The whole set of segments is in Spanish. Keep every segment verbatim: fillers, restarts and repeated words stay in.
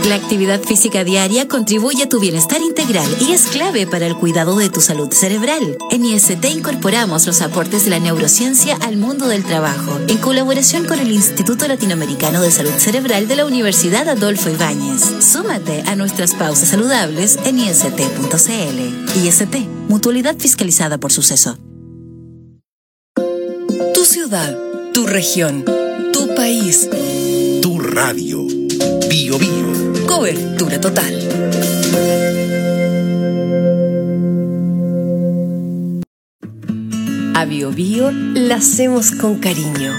La actividad física diaria contribuye a tu bienestar integral y es clave para el cuidado de tu salud cerebral. En I S T incorporamos los aportes de la neurociencia al mundo del trabajo, en colaboración con el Instituto Latinoamericano de Salud Cerebral de la Universidad Adolfo Ibáñez. Súmate a nuestras pausas saludables en I S T punto C L. I S T, mutualidad fiscalizada por Suceso. Tu ciudad, tu región, tu país, tu radio. Bio Bio. Cobertura total. A Bio Bio la hacemos con cariño.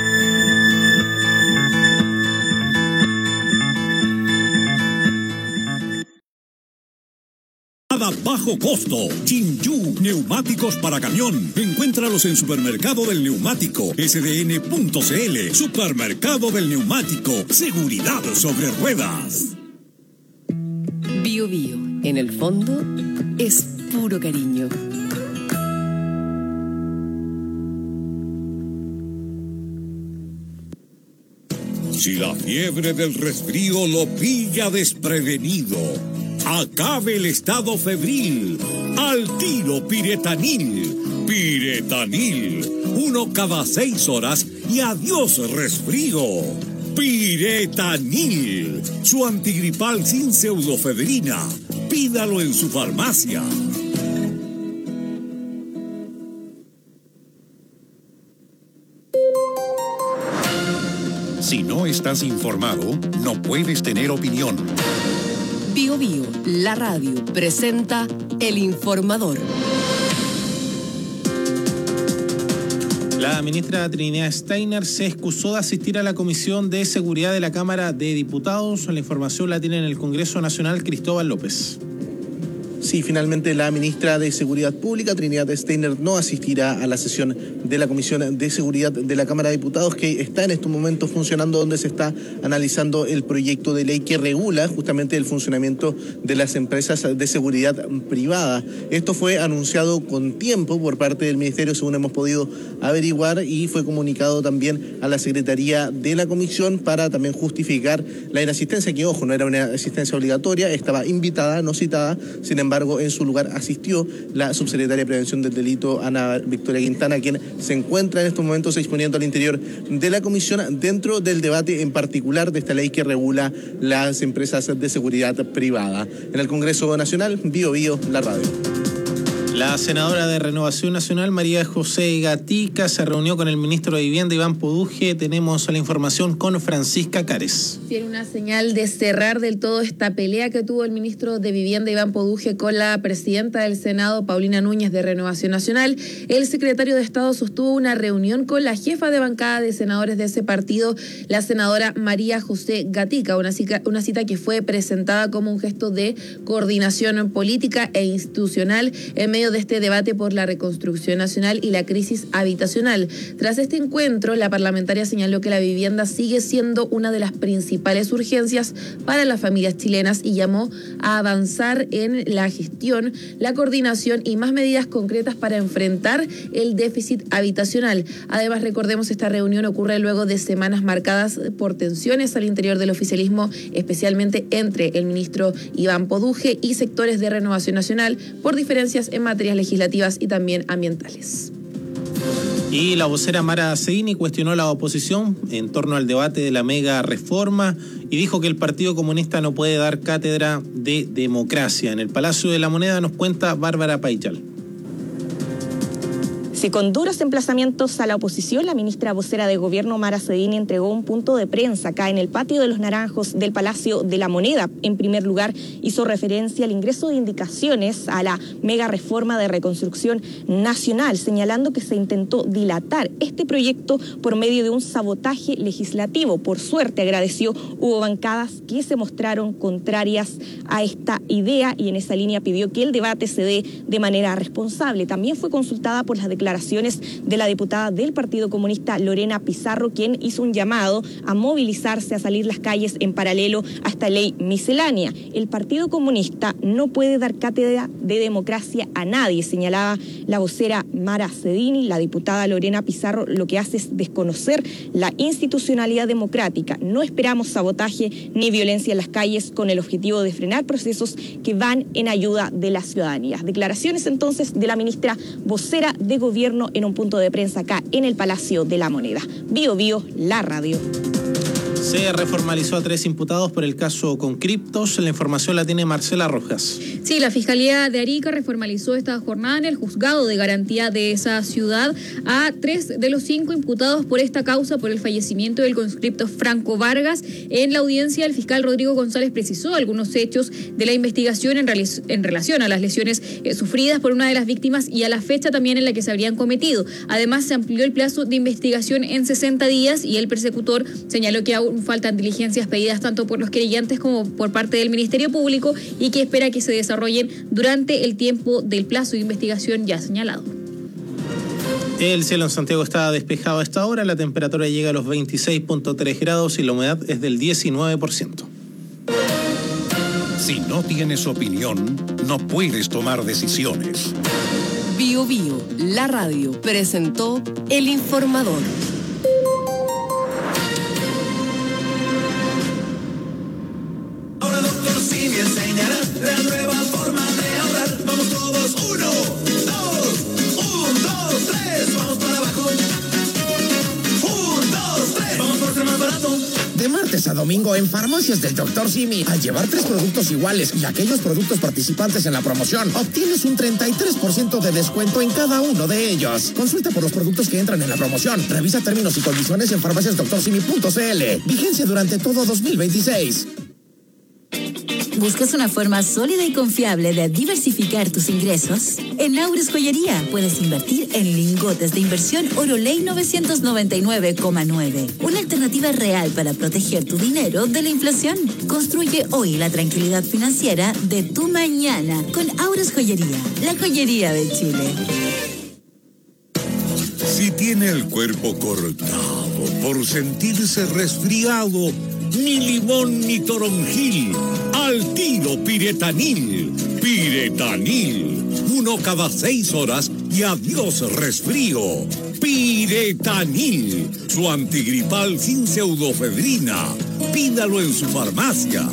Bajo costo. Chinju, neumáticos para camión. Encuéntralos en Supermercado del Neumático, S D N punto C L. Supermercado del Neumático. Seguridad sobre ruedas. Bio Bio, en el fondo, es puro cariño. Si la fiebre del resfrío lo pilla desprevenido, acabe el estado febril. Al tiro Piretanil. Piretanil. Uno cada seis horas y adiós resfrío. Piretanil. Su antigripal sin pseudofebrina. Pídalo en su farmacia. Si no estás informado, no puedes tener opinión. Bio Bio, la radio, presenta El Informador. La ministra Trinidad Steiner se excusó de asistir a la Comisión de Seguridad de la Cámara de Diputados. La información la tiene en el Congreso Nacional Cristóbal López. Sí, finalmente la ministra de Seguridad Pública, Trinidad Steiner, no asistirá a la sesión de la Comisión de Seguridad de la Cámara de Diputados, que está en estos momentos funcionando, donde se está analizando el proyecto de ley que regula justamente el funcionamiento de las empresas de seguridad privada. Esto fue anunciado con tiempo por parte del Ministerio, según hemos podido averiguar, y fue comunicado también a la Secretaría de la Comisión para también justificar la inasistencia, que, ojo, no era una asistencia obligatoria, estaba invitada, no citada. Sin embargo, en su lugar asistió la subsecretaria de Prevención del Delito, Ana Victoria Quintana, quien se encuentra en estos momentos exponiendo al interior de la comisión dentro del debate en particular de esta ley que regula las empresas de seguridad privada. En el Congreso Nacional, Bio Bio, la radio. La senadora de Renovación Nacional, María José Gatica, se reunió con el ministro de Vivienda, Iván Poduje. Tenemos la información con Francisca Cares. Tiene una señal de cerrar del todo esta pelea que tuvo el ministro de Vivienda, Iván Poduje, con la presidenta del Senado, Paulina Núñez, de Renovación Nacional. El secretario de Estado sostuvo una reunión con la jefa de bancada de senadores de ese partido, la senadora María José Gatica, una cita, una cita que fue presentada como un gesto de coordinación política e institucional en medio de este debate por la reconstrucción nacional y la crisis habitacional. Tras este encuentro, la parlamentaria señaló que la vivienda sigue siendo una de las principales urgencias para las familias chilenas y llamó a avanzar en la gestión, la coordinación y más medidas concretas para enfrentar el déficit habitacional. Además, recordemos, esta reunión ocurre luego de semanas marcadas por tensiones al interior del oficialismo, especialmente entre el ministro Iván Poduje y sectores de Renovación Nacional, por diferencias en materias legislativas y también ambientales. Y la vocera Mara Seini cuestionó la oposición en torno al debate de la mega reforma y dijo que el Partido Comunista no puede dar cátedra de democracia. En el Palacio de la Moneda nos cuenta Bárbara Paichal. Si con duros emplazamientos a la oposición, la ministra vocera de Gobierno, Mara Seini, entregó un punto de prensa acá en el patio de los Naranjos del Palacio de la Moneda. En primer lugar, hizo referencia al ingreso de indicaciones a la mega reforma de reconstrucción nacional, señalando que se intentó dilatar este proyecto por medio de un sabotaje legislativo. Por suerte, agradeció, hubo bancadas que se mostraron contrarias a esta idea y en esa línea pidió que el debate se dé de manera responsable. También fue consultada por las declaraciones declaraciones de la diputada del Partido Comunista Lorena Pizarro, quien hizo un llamado a movilizarse, a salir las calles en paralelo a esta ley miscelánea. El Partido Comunista no puede dar cátedra de democracia a nadie, señalaba la vocera Mara Cedini. La diputada Lorena Pizarro lo que hace es desconocer la institucionalidad democrática. No esperamos sabotaje ni violencia en las calles con el objetivo de frenar procesos que van en ayuda de la ciudadanía. Declaraciones entonces de la ministra vocera de Gobierno en un punto de prensa acá en el Palacio de la Moneda. Bio Bio, la radio. Se reformalizó a tres imputados por el caso con criptos. La información la tiene Marcela Rojas. Sí, la Fiscalía de Arica reformalizó esta jornada en el juzgado de garantía de esa ciudad a tres de los cinco imputados por esta causa por el fallecimiento del conscripto Franco Vargas. En la audiencia, el fiscal Rodrigo González precisó algunos hechos de la investigación en, en relación a las lesiones eh, sufridas por una de las víctimas y a la fecha también en la que se habrían cometido. Además, se amplió el plazo de investigación en sesenta días y el persecutor señaló que aún faltan diligencias pedidas tanto por los querellantes como por parte del Ministerio Público y que espera que se desarrollen durante el tiempo del plazo de investigación ya señalado. El cielo en Santiago está despejado a esta hora, la temperatura llega a los veintiséis punto tres grados y la humedad es del diecinueve por ciento. Si no tienes opinión, no puedes tomar decisiones. Bio Bio, la radio, presentó El Informador. Ahora doctor Simi enseñará la nueva forma de ahorrar. Vamos todos, uno, dos, un, dos, tres, vamos para abajo. Un, dos, tres, vamos por ser más barato. De martes a domingo en Farmacias del doctor Simi, al llevar tres productos iguales y aquellos productos participantes en la promoción, obtienes un treinta y tres por ciento de descuento en cada uno de ellos. Consulta por los productos que entran en la promoción. Revisa términos y condiciones en farmacias doctor simi punto c l. Vigencia durante todo dos mil veintiséis. ¿Buscas una forma sólida y confiable de diversificar tus ingresos? En Aures Joyería puedes invertir en lingotes de inversión Oroley novecientos noventa y nueve coma nueve. Una alternativa real para proteger tu dinero de la inflación. Construye hoy la tranquilidad financiera de tu mañana con Aures Joyería, la joyería de Chile. Si tiene el cuerpo cortado por sentirse resfriado, ni limón ni toronjil, al tiro Piretanil. Piretanil, uno cada seis horas y adiós resfrío. Piretanil, su antigripal sin pseudofedrina. Pídalo en su farmacia.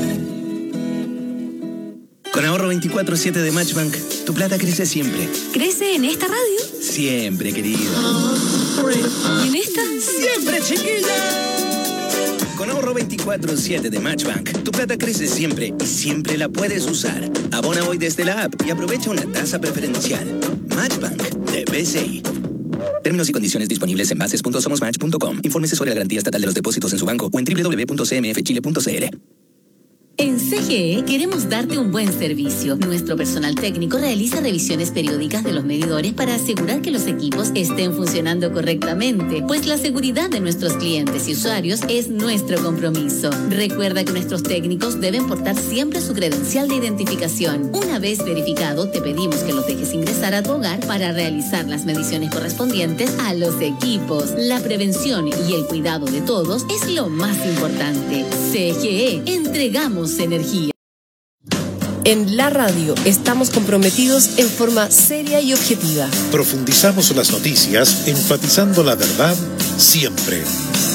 Con ahorro veinticuatro siete de Matchbank, tu plata crece siempre. ¿Crece en esta radio? Siempre, querido. ¿Y en esta? ¡Siempre, chiquilla! Con ahorro veinticuatro siete de Matchbank, tu plata crece siempre y siempre la puedes usar. Abona hoy desde la app y aprovecha una tasa preferencial. Matchbank de B C I. Términos y condiciones disponibles en bases punto somos match punto com. Infórmese sobre la garantía estatal de los depósitos en su banco o en doble u doble u doble u punto c m f chile punto c l. En C G E queremos darte un buen servicio. Nuestro personal técnico realiza revisiones periódicas de los medidores para asegurar que los equipos estén funcionando correctamente, pues la seguridad de nuestros clientes y usuarios es nuestro compromiso. Recuerda que nuestros técnicos deben portar siempre su credencial de identificación. Una vez verificado, te pedimos que los dejes ingresar a tu hogar para realizar las mediciones correspondientes a los equipos. La prevención y el cuidado de todos es lo más importante. C G E, entregamos energía. En la radio estamos comprometidos en forma seria y objetiva. Profundizamos las noticias, enfatizando la verdad siempre.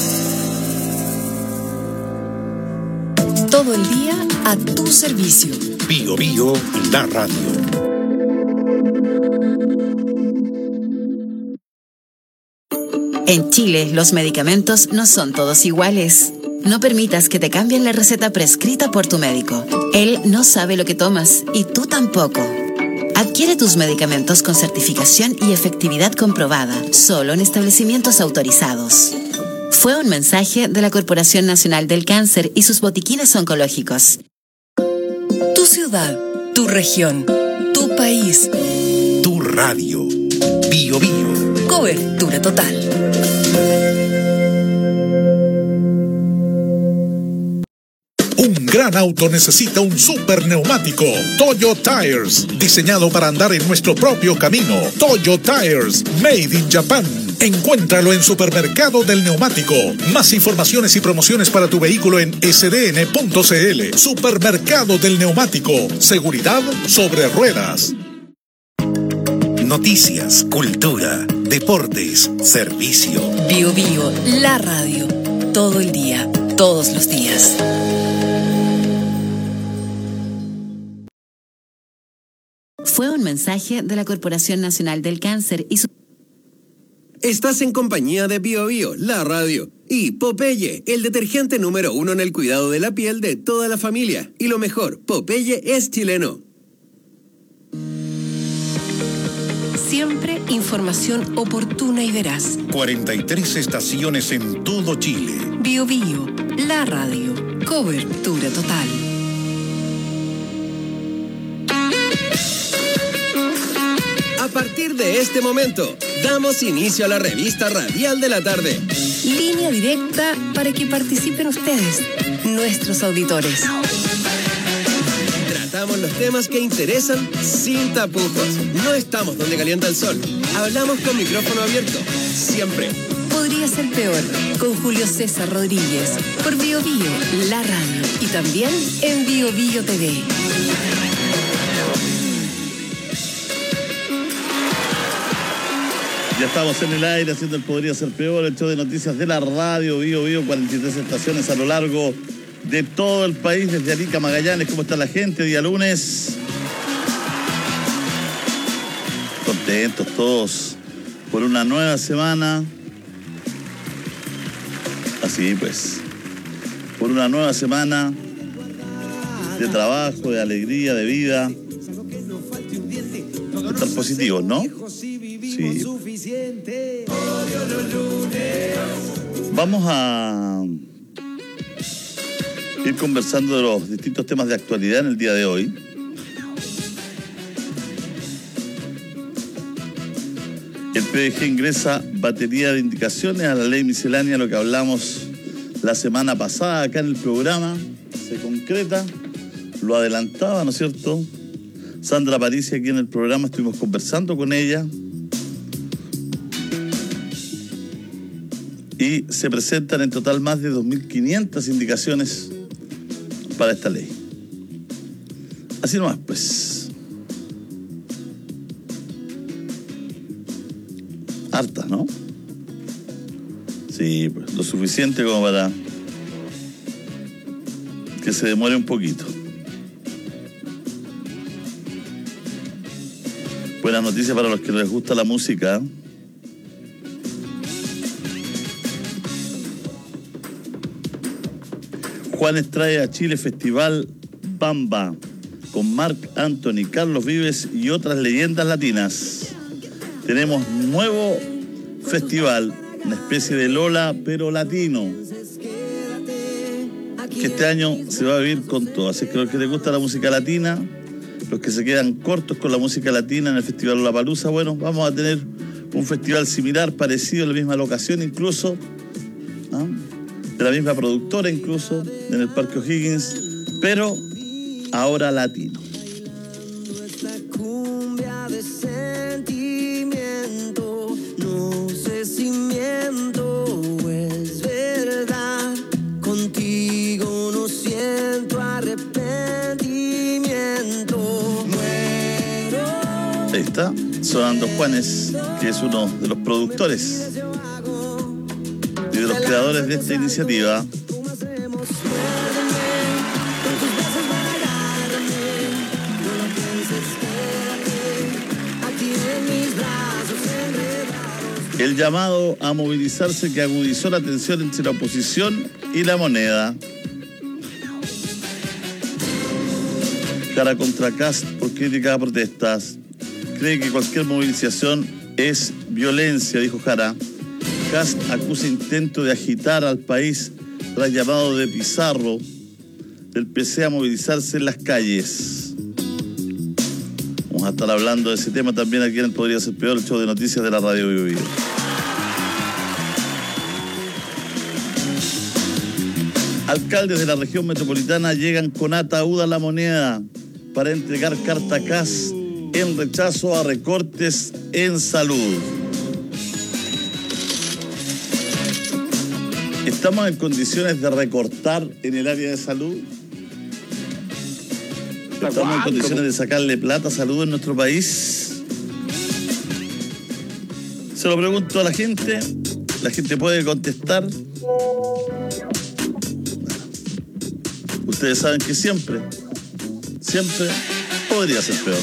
Todo el día a tu servicio. Bio Bio, la radio. En Chile, los medicamentos no son todos iguales. No permitas que te cambien la receta prescrita por tu médico. Él no sabe lo que tomas y tú tampoco. Adquiere tus medicamentos con certificación y efectividad comprobada, solo en establecimientos autorizados. Fue un mensaje de la Corporación Nacional del Cáncer y sus botiquines oncológicos. Tu ciudad, tu región, tu país. Tu radio. Bio Bio. Cobertura total. Un gran auto necesita un super neumático. Toyo Tires, diseñado para andar en nuestro propio camino. Toyo Tires, made in Japan. Encuéntralo en Supermercado del Neumático. Más informaciones y promociones para tu vehículo en s d n punto c l. Supermercado del Neumático. Seguridad sobre ruedas. Noticias, cultura, deportes, servicio. Bio Bio, la radio. Todo el día, todos los días. Fue un mensaje de la Corporación Nacional del Cáncer y su... Estás en compañía de Bio Bio, la radio, y Popeye, el detergente número uno en el cuidado de la piel de toda la familia. Y lo mejor, Popeye es chileno. Siempre información oportuna y veraz. cuarenta y tres estaciones en todo Chile. Bio Bio, la radio. Cobertura total. A partir de este momento, damos inicio a la revista radial de la tarde. Línea directa para que participen ustedes, nuestros auditores. Tratamos los temas que interesan sin tapujos. No estamos donde calienta el sol. Hablamos con micrófono abierto. Siempre. Podría ser peor. Con Julio César Rodríguez. Por Bio Bio, la radio. Y también en Bio Bio T V. Ya estamos en el aire haciendo el Podría Ser Peor, el show de noticias de la radio, Bio Bio, cuarenta y tres estaciones a lo largo de todo el país, desde Arica, Magallanes. ¿Cómo está la gente? Día lunes. Contentos todos por una nueva semana. Así pues, por una nueva semana de trabajo, de alegría, de vida. Estar positivos, ¿no? Sí. Vamos a ir conversando de los distintos temas de actualidad en el día de hoy. El P D G ingresa batería de indicaciones a la ley miscelánea, lo que hablamos la semana pasada acá en el programa. Se concreta, lo adelantaba, ¿no es cierto? Sandra Parisi, aquí en el programa, estuvimos conversando con ella. Y se presentan en total más de dos mil quinientas indicaciones para esta ley. Así nomás, pues. Hartas, ¿no? Sí, pues, lo suficiente como para que se demore un poquito. Buenas noticias para los que les gusta la música. Juanes trae a Chile Festival Bamba con Marc Anthony, Carlos Vives y otras leyendas latinas. Tenemos nuevo festival, una especie de Lola pero latino, que este año se va a vivir con todo. Así que los que les gusta la música latina, los que se quedan cortos con la música latina en el Festival Lollapalooza, bueno, vamos a tener un festival similar, parecido, en la misma locación incluso, ¿ah? de la misma productora incluso, en el Parque O'Higgins, pero ahora latino. No sé si miento o es verdad. Contigo no siento arrepentimiento. Muero. Ahí está, sonando Juanes, que es uno de los productores y de los creadores de esta iniciativa. El llamado a movilizarse que agudizó la tensión entre la oposición y la moneda. Jara contra Kast por crítica a protestas. Cree que cualquier movilización es violencia, dijo Jara. Kast acusa intento de agitar al país tras llamado de Pizarro del P C a movilizarse en las calles. Vamos a estar hablando de ese tema también aquí en el Podría Ser Peor, el show de noticias de la radio Bio Bio. Alcaldes de la región metropolitana llegan con ataúd a La Moneda para entregar carta C A S en rechazo a recortes en salud. ¿Estamos en condiciones de recortar en el área de salud? ¿Estamos en condiciones de sacarle plata a salud en nuestro país? Se lo pregunto a la gente. La gente puede contestar. Bueno, ustedes saben que siempre, siempre podría ser peor.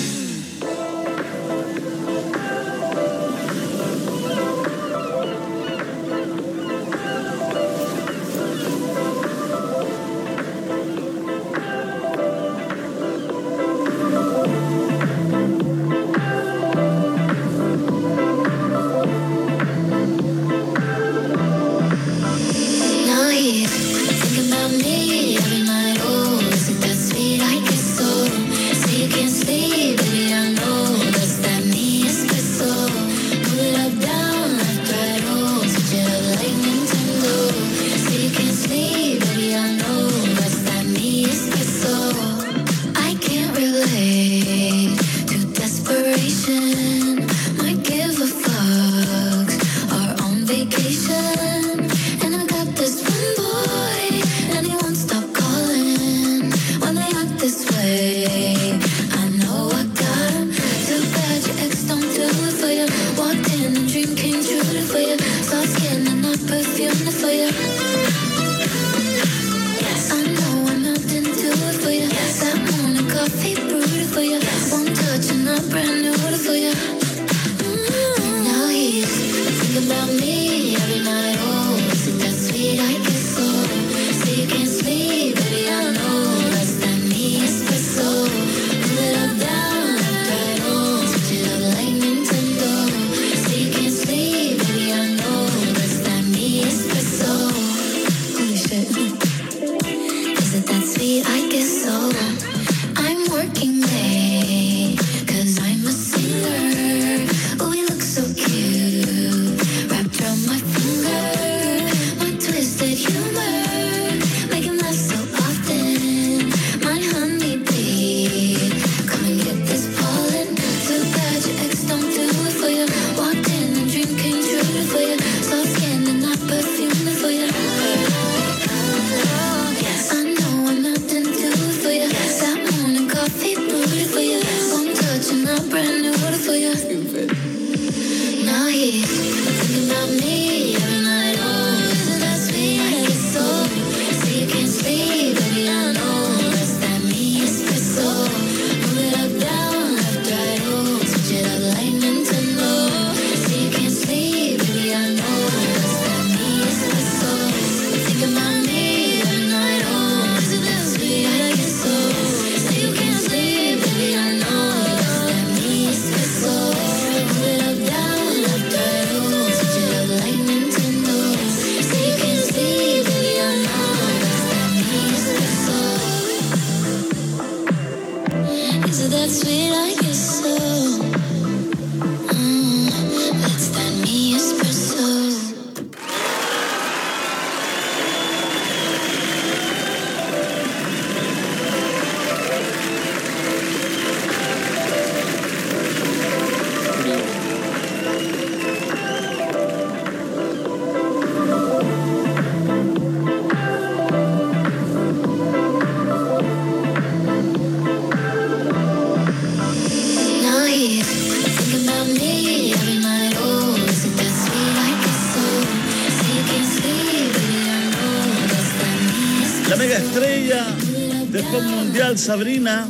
Sabrina,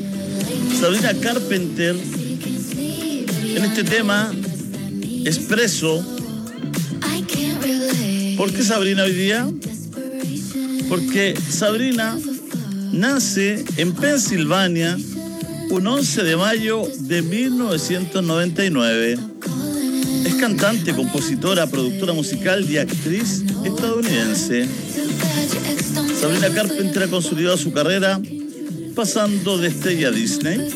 Sabrina Carpenter, en este tema, Expreso. ¿Por qué Sabrina hoy día? Porque Sabrina nace en Pensilvania un once de mayo de mil novecientos noventa y nueve. Es cantante, compositora, productora musical y actriz estadounidense. Sabrina Carpenter ha consolidado su carrera pasando de estrella Disney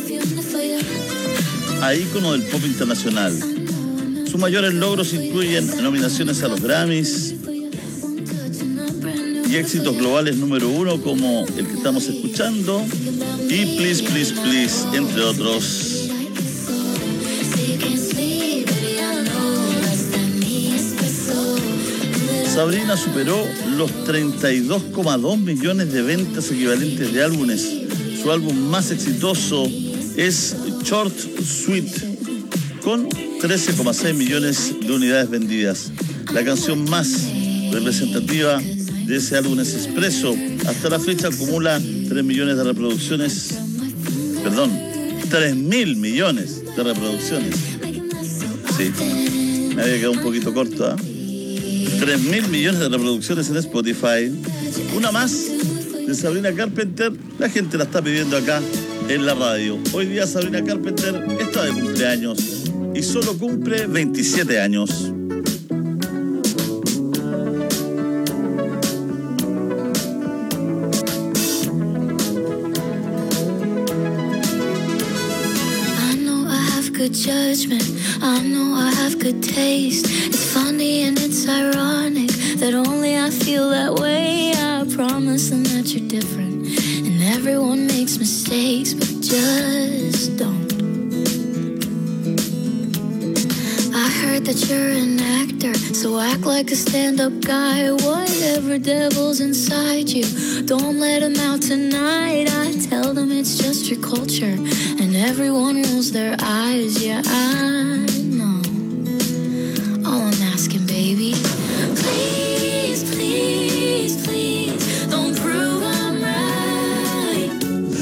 a ícono del pop internacional. Sus mayores logros incluyen nominaciones a los Grammys, y éxitos globales número uno como el que estamos escuchando y Please, Please, Please, entre otros. Sabrina superó los treinta y dos coma dos millones de ventas equivalentes de álbumes. Su álbum más exitoso es Short Sweet, con trece coma seis millones de unidades vendidas. La canción más representativa de ese álbum es Espresso. Hasta la fecha acumula tres millones de reproducciones. Perdón, tres mil millones de reproducciones. Sí, me había quedado un poquito corto, ¿eh? tres mil millones de reproducciones en Spotify. Una más de Sabrina Carpenter. La gente la está pidiendo acá en la radio. Hoy día Sabrina Carpenter está de cumpleaños y solo cumple veintisiete años. Good judgment, I know I have good taste. It's funny and it's ironic that only I feel that way. I promise them that you're different, and everyone makes mistakes, but just don't. I heard that you're an actor, so act like a stand-up guy. Whatever devil's inside you, don't let him out tonight. I tell them it's just your culture, and everyone rolls their eyes. Yeah, I know. All I'm asking, baby, please, please, please, don't prove I'm right.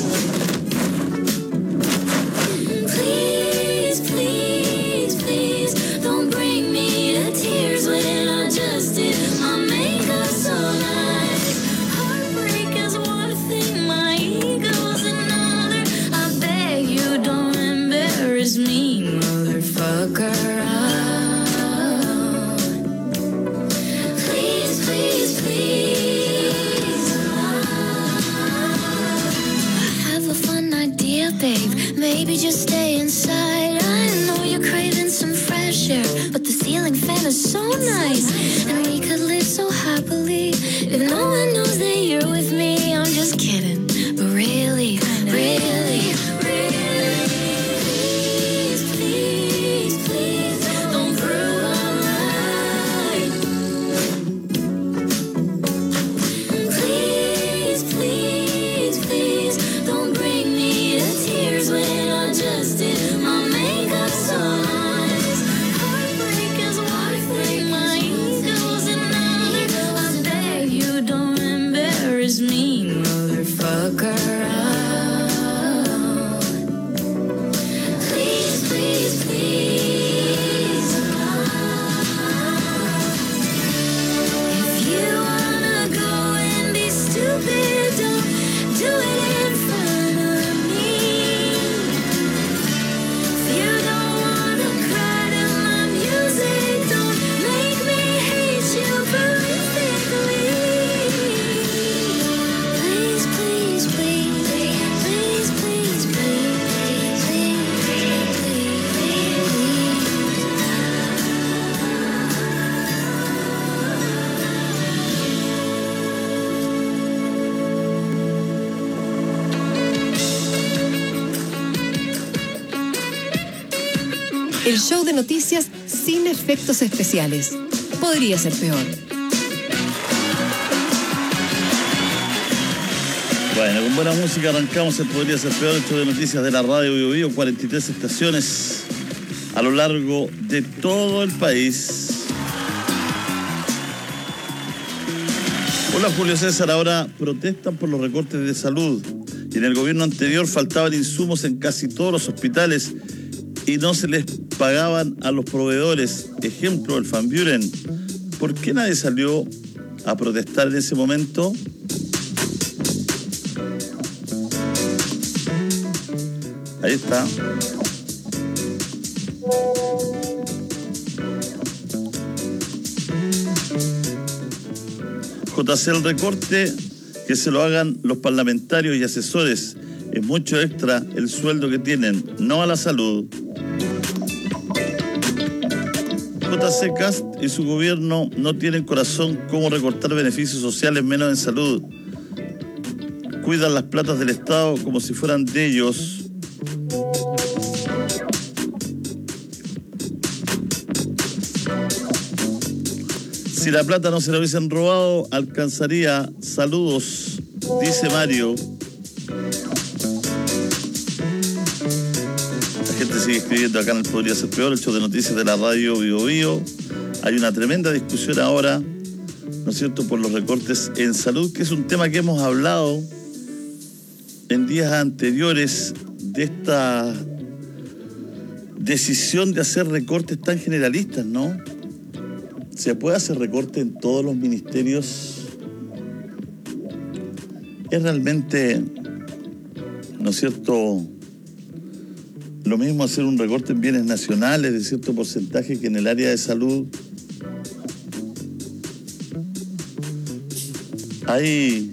Please, please, please, don't bring me to tears when I just did my makeup so nice. Heartbreak is one thing, my ego's another. I beg you, don't embarrass me, motherfucker. Please, please, please. I have a fun idea, babe. Maybe just stay inside. I know you're craving some fresh air, but the ceiling fan is so nice, and we could live so happily if no one knows that you're with me. I'm just kidding, but really, really, really, please, please, please, don't prove I'm right. Please, please, please, don't bring me to tears when I just did my makeup so nice. Heartbreak is one thing, my ego's another. I beg you, don't embarrass me, motherfucker. Please, please, please. If you wanna go and be stupid, don't do it in front of me. If you don't wanna cry to my music, don't make me hate you perfectly. Please, please, please, please, please, please, please, please, El show de noticias sin efectos especiales. Podría ser peor. Bueno, con buena música arrancamos el Podría Ser Peor, el show de noticias de la radio Bio Bio, cuarenta y tres estaciones a lo largo de todo el país. Hola Julio César, ahora protestan por los recortes de salud. Y en el gobierno anterior faltaban insumos en casi todos los hospitales y no se les pagaban a los proveedores. Ejemplo, el Van Buren. ¿Por qué nadie salió a protestar en ese momento? Ahí está. J C, el recorte que se lo hagan los parlamentarios y asesores. Es mucho extra el sueldo que tienen, no a la salud. J C Cast y su gobierno no tienen corazón cómo recortar beneficios sociales menos en salud. Cuidan las platas del Estado como si fueran de ellos. Si la plata no se la hubiesen robado, alcanzaría. Saludos, dice Mario. La gente sigue escribiendo acá en el Podría Ser Peor, el show de noticias de la radio Bio Bio. Hay una tremenda discusión ahora, ¿no es cierto?, por los recortes en salud, que es un tema que hemos hablado en días anteriores de esta decisión de hacer recortes tan generalistas, ¿no? ¿Se puede hacer recorte en todos los ministerios? Es realmente, ¿no es cierto?, lo mismo hacer un recorte en bienes nacionales de cierto porcentaje que en el área de salud. Hay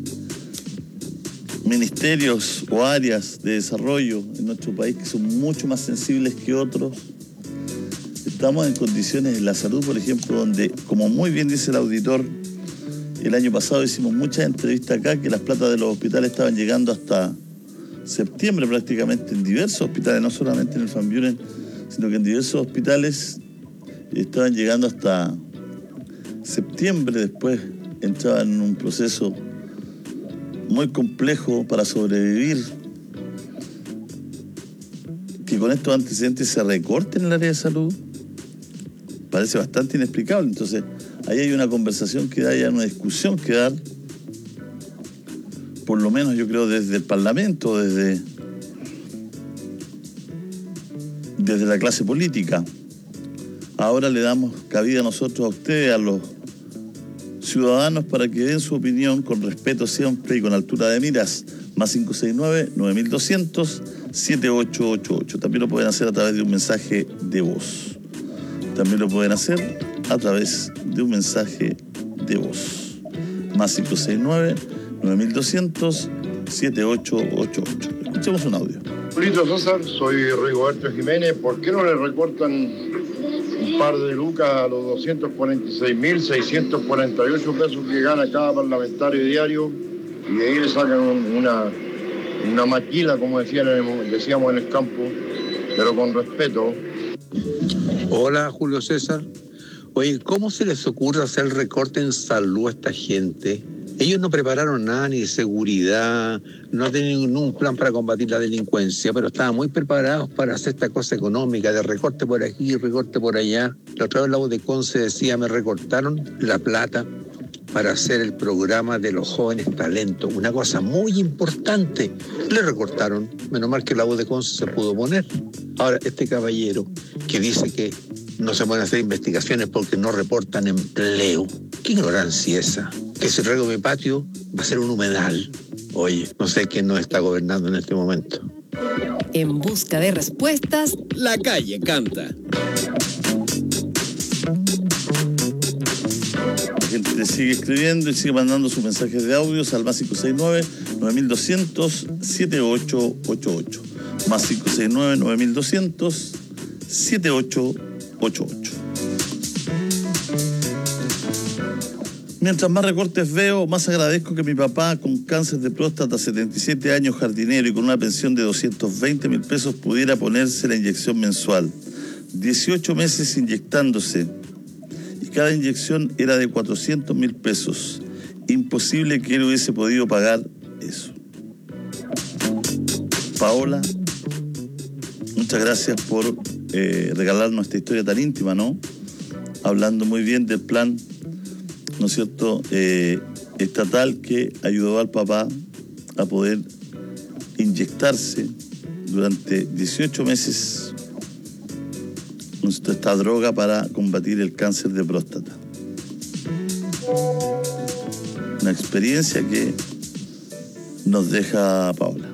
ministerios o áreas de desarrollo en nuestro país que son mucho más sensibles que otros. Estamos en condiciones en la salud, por ejemplo, donde, como muy bien dice el auditor, el año pasado hicimos muchas entrevistas acá, que las platas de los hospitales estaban llegando hasta septiembre prácticamente en diversos hospitales, no solamente en el Van Buren, sino que en diversos hospitales estaban llegando hasta septiembre. Después entraban en un proceso muy complejo para sobrevivir. Que con estos antecedentes se recorten en el área de salud parece bastante inexplicable. Entonces, ahí hay una conversación que da, hay una discusión que dar, por lo menos yo creo desde el Parlamento, desde, desde la clase política. Ahora le damos cabida a nosotros, a ustedes, a los ciudadanos, para que den su opinión con respeto siempre y con altura de miras. Más cinco seis nueve, nueve mil doscientos, siete ocho ocho ocho. También lo pueden hacer a través de un mensaje de voz. También lo pueden hacer a través de un mensaje de voz. Más cinco seis nueve, nueve mil doscientos, siete ocho ocho ocho. Escuchemos un audio. Julito César, soy Rigoberto Jiménez. ¿Por qué no le recortan un par de lucas a los doscientos cuarenta y seis mil seiscientos cuarenta y ocho pesos que gana cada parlamentario diario? Y de ahí le sacan un, una, una maquila, como decían en el, decíamos en el campo, pero con respeto. Hola, Julio César. Oye, ¿cómo se les ocurre hacer el recorte en salud a esta gente? Ellos no prepararon nada, ni de seguridad, no tenían ningún plan para combatir la delincuencia, pero estaban muy preparados para hacer esta cosa económica, de recorte por aquí, recorte por allá. La otra vez la voz de Conce decía, me recortaron la plata para hacer el programa de los jóvenes talentos, una cosa muy importante. Le recortaron, menos mal que la voz de Conce se pudo poner. Ahora, este caballero que dice que no se pueden hacer investigaciones porque no reportan empleo. ¿Qué ignorancia esa? Que si riego mi patio va a ser un humedal. Oye, no sé quién nos está gobernando en este momento. En busca de respuestas, la calle canta. La gente sigue escribiendo y sigue mandando sus mensajes de audios al más cinco seis nueve, nueve mil doscientos, siete ocho ocho ocho. Más cinco seis nueve, nueve mil doscientos, siete ocho ocho ocho. Mientras más recortes veo, más agradezco que mi papá, con cáncer de próstata, setenta y siete años, jardinero y con una pensión de doscientos veinte mil pesos, pudiera ponerse la inyección mensual. dieciocho meses inyectándose y cada inyección era de cuatrocientos mil pesos. Imposible que él hubiese podido pagar eso. Paola, muchas gracias por eh, regalarnos esta historia tan íntima, ¿no? Hablando muy bien del plan, ¿no es cierto?, eh, estatal que ayudó al papá a poder inyectarse durante dieciocho meses, ¿no es cierto?, esta droga para combatir el cáncer de próstata. Una experiencia que nos deja Paola.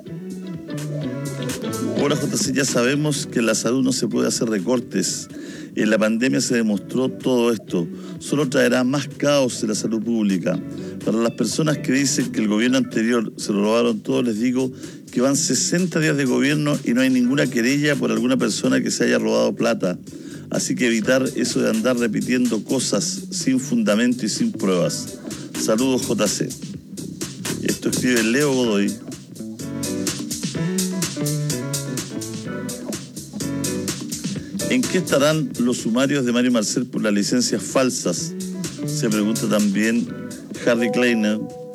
Ahora, J C, ya sabemos que en la salud no se puede hacer recortes. En la pandemia se demostró todo esto. Solo traerá más caos en la salud pública. Para las personas que dicen que el gobierno anterior se lo robaron todo, les digo que van sesenta días de gobierno y no hay ninguna querella por alguna persona que se haya robado plata. Así que evitar eso de andar repitiendo cosas sin fundamento y sin pruebas. Saludos, J C. Esto escribe Leo Godoy. ¿En qué estarán los sumarios de Mario Marcel por las licencias falsas? Se pregunta también Harry Kleiner.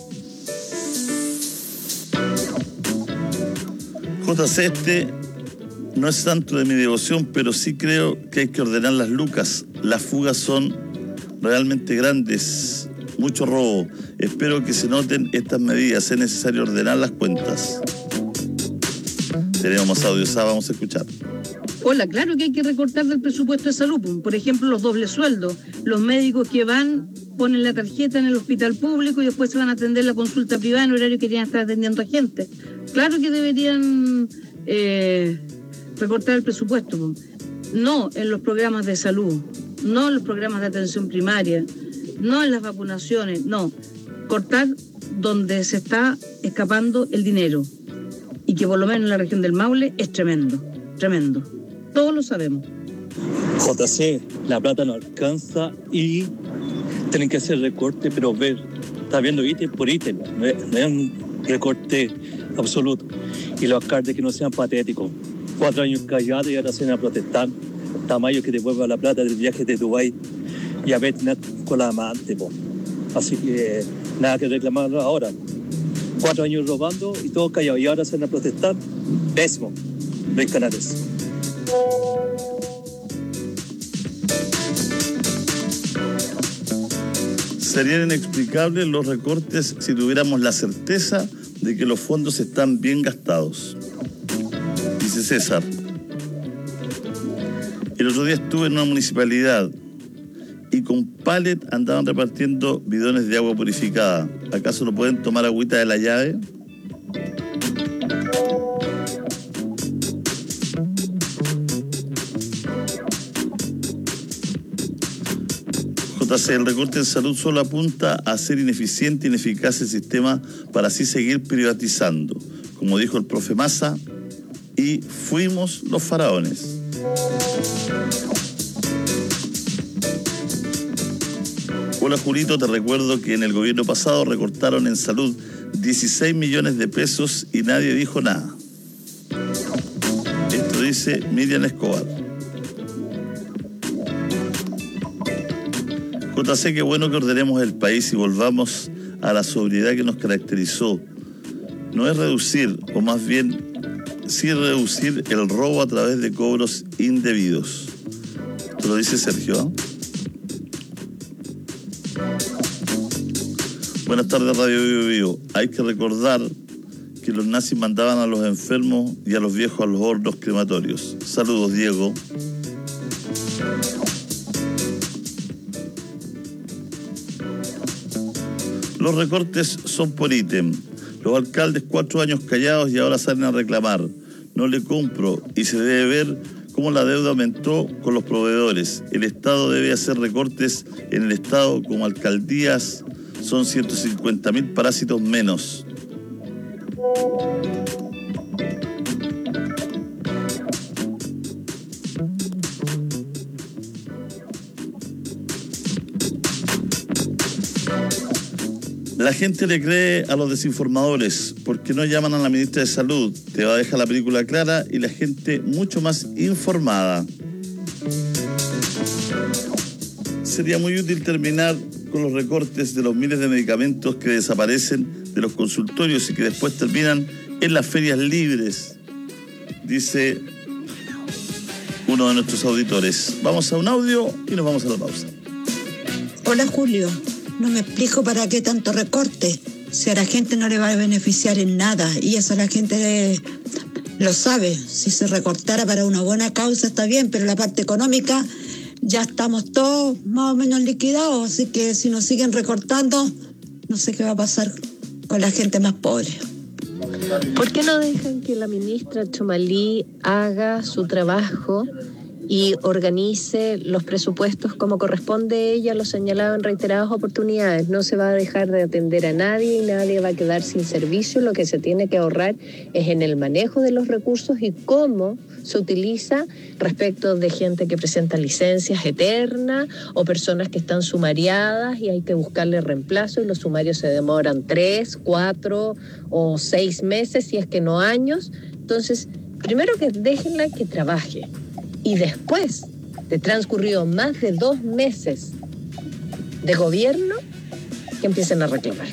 J C, este no es santo de mi devoción, pero sí creo que hay que ordenar las lucas. Las fugas son realmente grandes, mucho robo. Espero que se noten estas medidas. Es necesario ordenar las cuentas. Tenemos más audios, vamos a escuchar. Hola, claro que hay que recortar del presupuesto de salud. Por ejemplo, los dobles sueldos. Los médicos que van, ponen la tarjeta en el hospital público y después se van a atender la consulta privada en horario que querían estar atendiendo a gente. Claro que deberían eh, recortar el presupuesto. No en los programas de salud, no en los programas de atención primaria, no en las vacunaciones, no. Cortar donde se está escapando el dinero. Y que por lo menos en la región del Maule es tremendo, tremendo. Todos lo sabemos. J C, la plata no alcanza y tienen que hacer recorte, pero ver, está viendo ítem por ítem, no es, no es un recorte absoluto. Y los alcaldes que no sean patéticos, cuatro años callados y ahora se van a protestar, tamaño que devuelva la plata del viaje de Dubái y a ver con la amante, po. Así que nada que reclamar ahora. Cuatro años robando y todos callados y ahora se van a protestar, pésimo, Luis Canales. Serían inexplicables los recortes si tuviéramos la certeza de que los fondos están bien gastados. Dice César. El otro día estuve en una municipalidad y con pallet andaban repartiendo bidones de agua purificada. ¿Acaso no pueden tomar agüita de la llave? J C, el recorte en salud solo apunta a hacer ineficiente e ineficaz el sistema para así seguir privatizando. Como dijo el profe Massa, y fuimos los faraones. Hola Julito, te recuerdo que en el gobierno pasado recortaron en salud dieciséis millones de pesos y nadie dijo nada. Esto dice Miriam Escobar. J C, qué bueno que ordenemos el país y volvamos a la sobriedad que nos caracterizó. No es reducir, o más bien, sí reducir el robo a través de cobros indebidos. Esto lo dice Sergio, ¿eh? Buenas tardes, Radio Bio Bio. Hay que recordar que los nazis mandaban a los enfermos y a los viejos a los hornos crematorios. Saludos, Diego. Los recortes son por ítem. Los alcaldes cuatro años callados y ahora salen a reclamar. No le compro y se debe ver cómo la deuda aumentó con los proveedores. El Estado debe hacer recortes en el Estado como alcaldías. Son ciento cincuenta mil parásitos menos. La gente le cree a los desinformadores porque no llaman a la ministra de Salud. Te va a dejar la película clara y la gente mucho más informada. Sería muy útil terminar con los recortes de los miles de medicamentos que desaparecen de los consultorios y que después terminan en las ferias libres, dice uno de nuestros auditores. Vamos a un audio y nos vamos a la pausa. Hola Julio, no me explico para qué tanto recorte, si a la gente no le va a beneficiar en nada y eso la gente lo sabe. Si se recortara para una buena causa está bien, pero la parte económica ya estamos todos más o menos liquidados, así que si nos siguen recortando, no sé qué va a pasar con la gente más pobre. ¿Por qué no dejan que la ministra Chomalí haga su trabajo y organice los presupuestos como corresponde ella, lo señalaba en reiteradas oportunidades. No se va a dejar de atender a nadie y nadie va a quedar sin servicio. Lo que se tiene que ahorrar es en el manejo de los recursos y cómo se utiliza respecto de gente que presenta licencias eternas o personas que están sumariadas y hay que buscarle reemplazo y los sumarios se demoran tres, cuatro o seis meses, si es que no años. Entonces, primero que déjenla que trabaje. Y después de transcurrido más de dos meses de gobierno, que empiecen a reclamar.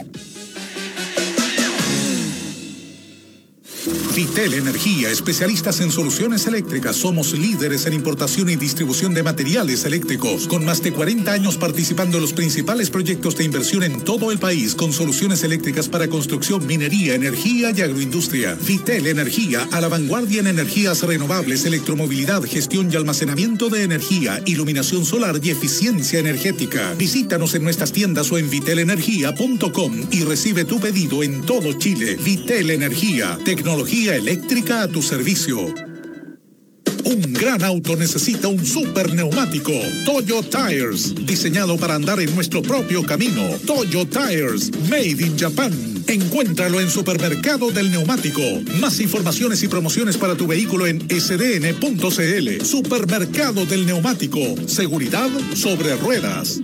Vitel Energía, especialistas en soluciones eléctricas. Somos líderes en importación y distribución de materiales eléctricos, con más de cuarenta años participando en los principales proyectos de inversión en todo el país, con soluciones eléctricas para construcción, minería, energía y agroindustria. Vitel Energía, a la vanguardia en energías renovables, electromovilidad, gestión y almacenamiento de energía, iluminación solar y eficiencia energética. Visítanos en nuestras tiendas o en vitel energía punto com y recibe tu pedido en todo Chile. Vitel Energía, tecnología eléctrica a tu servicio. Un gran auto necesita un super neumático. Toyo Tires, diseñado para andar en nuestro propio camino. Toyo Tires, made in Japan. Encuéntralo en Supermercado del Neumático. Más informaciones y promociones para tu vehículo en ese de ene punto ce ele. Supermercado del Neumático. Seguridad sobre ruedas.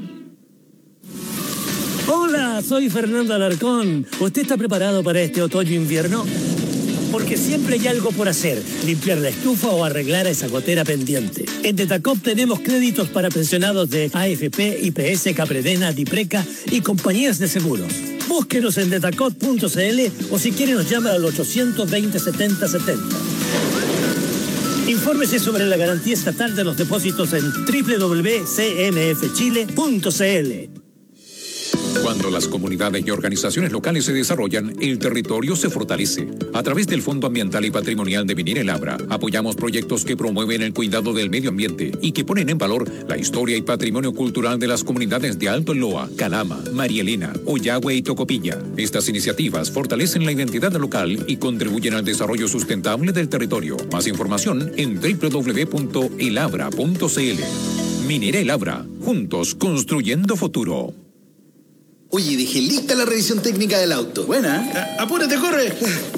Hola, soy Fernando Alarcón. ¿Usted está preparado para este otoño-invierno? Porque siempre hay algo por hacer, limpiar la estufa o arreglar esa gotera pendiente. En Detacop tenemos créditos para pensionados de A F P, I P S, Capredena, Dipreca y compañías de seguros. Búsquenos en detacop punto ce ele o si quiere nos llama al ochocientos veinte, setenta setenta. Infórmese sobre la garantía estatal de los depósitos en doble u doble u doble u punto ce eme efe chile punto ce ele. Cuando las comunidades y organizaciones locales se desarrollan, el territorio se fortalece. A través del Fondo Ambiental y Patrimonial de Minera El Abra, apoyamos proyectos que promueven el cuidado del medio ambiente y que ponen en valor la historia y patrimonio cultural de las comunidades de Alto Loa, Calama, María Elena, Oyagüe y Tocopilla. Estas iniciativas fortalecen la identidad local y contribuyen al desarrollo sustentable del territorio. Más información en doble u doble u doble u punto el abra punto ce ele. Minera El Abra, juntos construyendo futuro. Oye, dejé lista la revisión técnica del auto. Buena. A- apúrate, corre.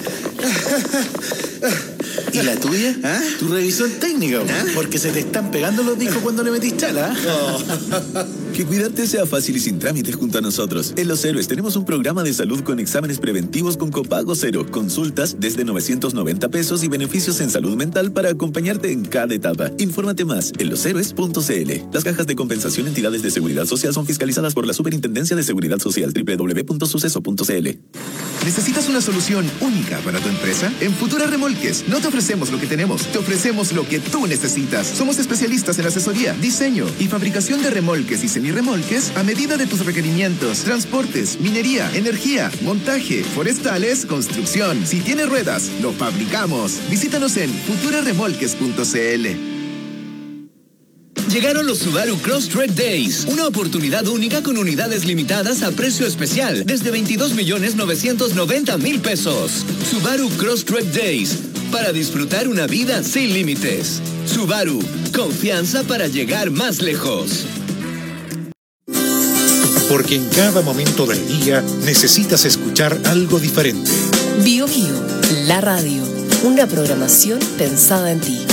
¿Y la tuya? ¿Ah? Tu revisión técnica, ¿Ah? Porque se te están pegando los discos cuando le metís chala. Oh. Que cuidarte sea fácil y sin trámites junto a nosotros. En Los Héroes tenemos un programa de salud con exámenes preventivos con copago cero, consultas desde novecientos noventa pesos y beneficios en salud mental para acompañarte en cada etapa. Infórmate más en los héroes punto ce ele. Las cajas de compensación entidades de seguridad social son fiscalizadas por la Superintendencia de Seguridad Social. doble u doble u doble u punto suceso punto ce ele. ¿Necesitas una solución única para tu empresa? En Futura Remolques no te ofrecemos lo que tenemos, te ofrecemos lo que tú necesitas. Somos especialistas en asesoría, diseño y fabricación de remolques y semirremolques a medida de tus requerimientos, transportes, minería, energía, montaje, forestales, construcción. Si tienes ruedas, lo fabricamos. Visítanos en futura remolques punto ce ele. Llegaron los Subaru Crosstrek Days, una oportunidad única con unidades limitadas a precio especial, desde veintidós millones novecientos noventa mil pesos. Subaru Crosstrek Days, para disfrutar una vida sin límites. Subaru, confianza para llegar más lejos. Porque en cada momento del día necesitas escuchar algo diferente. Bio Bio, la radio, una programación pensada en ti.